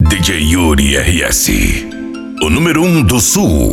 DJ Yuri RS, o número 1 do Sul.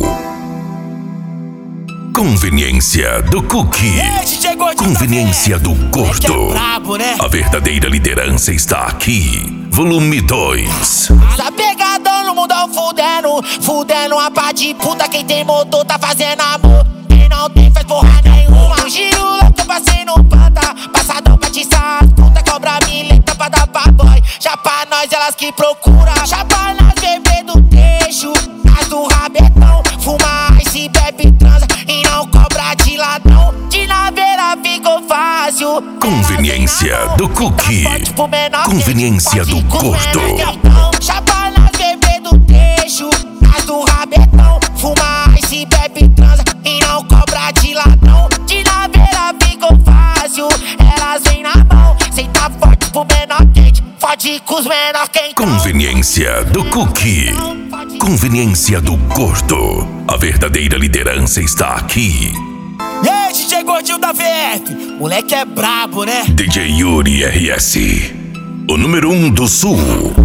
Conveniência do Cookie. Conveniência do Gordo. A verdadeira liderança está aqui. Volume 2. Tá pegadão no mundão fudendo a pá de puta. Quem tem motor tá fazendo amor. Quem não tem faz porra nenhuma. Um giro louco eu passei no panta. Passadão pra tiçar as puta. Cobra mileta pra dar pra boy. Já pra nós elas que procura. Já pra nós bebê do trecho. As do rabetão. Fuma ice, bebe, transa e não cobra de ladrão. De naveira ficou fácil. Conveniência do Cookie. Conveniência do Gordo. Já pra nós bebê do trecho. As do rabetão. Fuma ice, bebe, transa e não cobra de ladrão. De naveira ficou fácil. Elas vêm na mão. Senta forte pro menor quente. Fode com os menor quente. Conveniência do Cookie. Conveniência do Gordo. A verdadeira liderança está aqui. E aí, DJ Gordinho da VF. Moleque é brabo, né? DJ Yuri RS, o número 1 do Sul.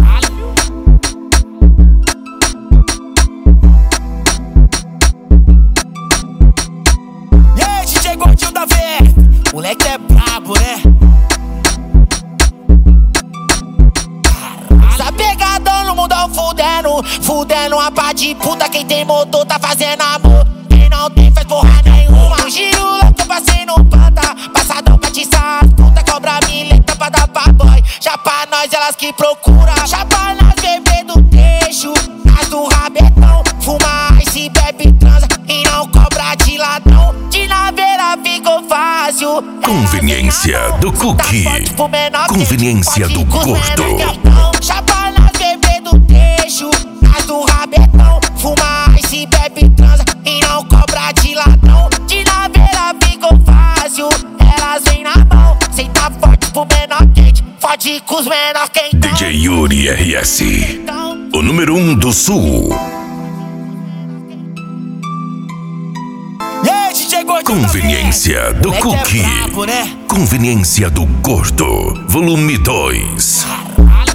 E aí, DJ Gordinho da VF. Moleque é brabo, né? Tá pegadão no mundão fudendo a pá de puta. Quem tem motor tá fazendo amor. Quem não tem faz porra nenhuma. Um giro louco eu passei no panta. Passadão pra tiçar as puta. Cobra mileta pra dar pra boy. Já pra nós elas que procura. Já pra nós bebê do trecho. As do rabetão. Fuma ice, bebe, transa e não cobra de ladrão. De naveira ficou fácil. Conveniência do Cookie. Conveniência do Gordo. Já pra nós bebê do trecho. As do rabetão. Fuma ice, bebe, transa e não cobra de ladrão. De naveira ficou fácil. Elas vêm na mão. Senta forte pro menor quente. Fode com os menor quente. DJ Yuri RS, o número 1 do Sul. E aí, DJ Gordinho. Conveniência do Cookie. É brabo, né? Conveniência do Gordo. Volume 2.